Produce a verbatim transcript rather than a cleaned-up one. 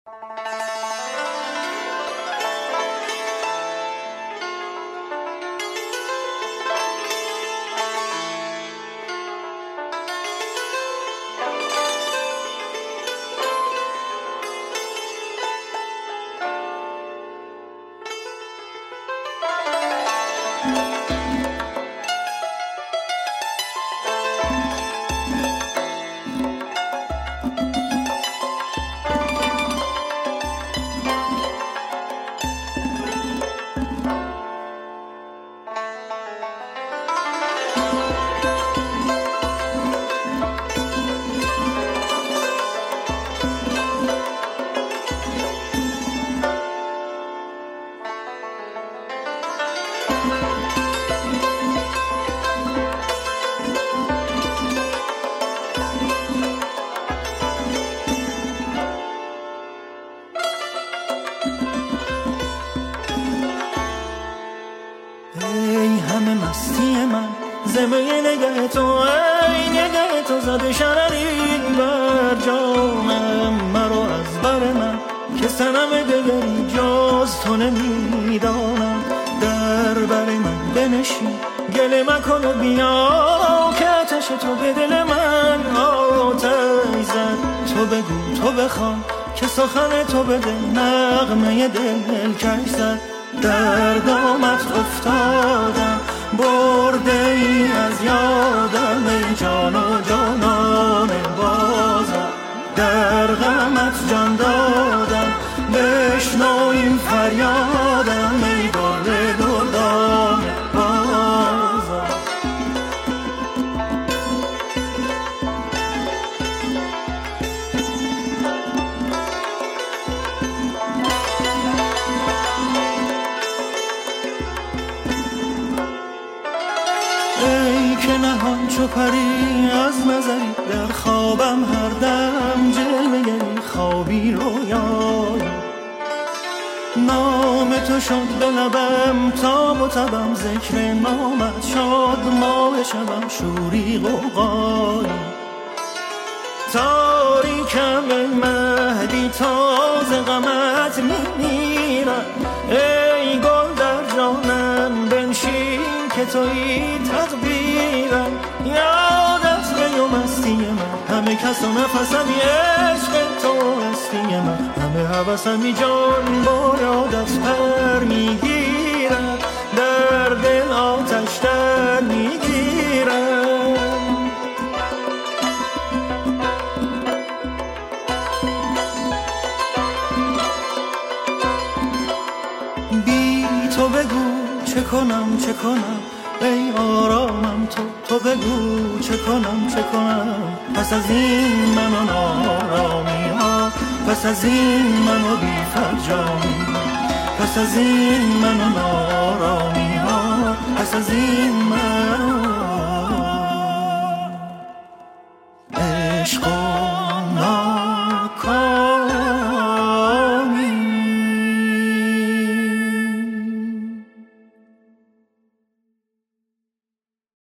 ای همه مستی من زمه نگه تو، ای نگه تو زده شرری بر جانم مرا از بر من، که سنم دگری جز تو نمیدانم. در بر من بنشین گل مکن و بیا، که آتش تو به دل من آتش زد. تو بگو تو بخوان که سخن تو به دل نغمه دل کش زد. در دامت افتادم برده ای از یادم، ای جان و جانان بازم. در غمت جان دادم بشنو این فریادم، ای گل دردان بازم. ای که نهان چو پری از نظری، در خوابم هر دم جلوه گری خوابی رویایی. نام تو شد به لبم تاب و تبم، ذکر نامت شد ماه شبم شوری غوغایی. تاریکم ای مهدی تازه غمت میمیرم، ای گل در جانم بنشین که تویی تدبیرم. یادت می و مستی من، همه کس و نفسمی عشق تو هستی من. همه حوثمی جان با یادت پر میگیرم، در دل آتش در میگیرم. بی تو بگو چه کنم چه کنم، ای آرامم تو تو بگو چه کنم چه کنم. پس از این من و نارامی ها، پس از این من و بی فرجامی ها، پس از این من و نارامی ها، پس از این من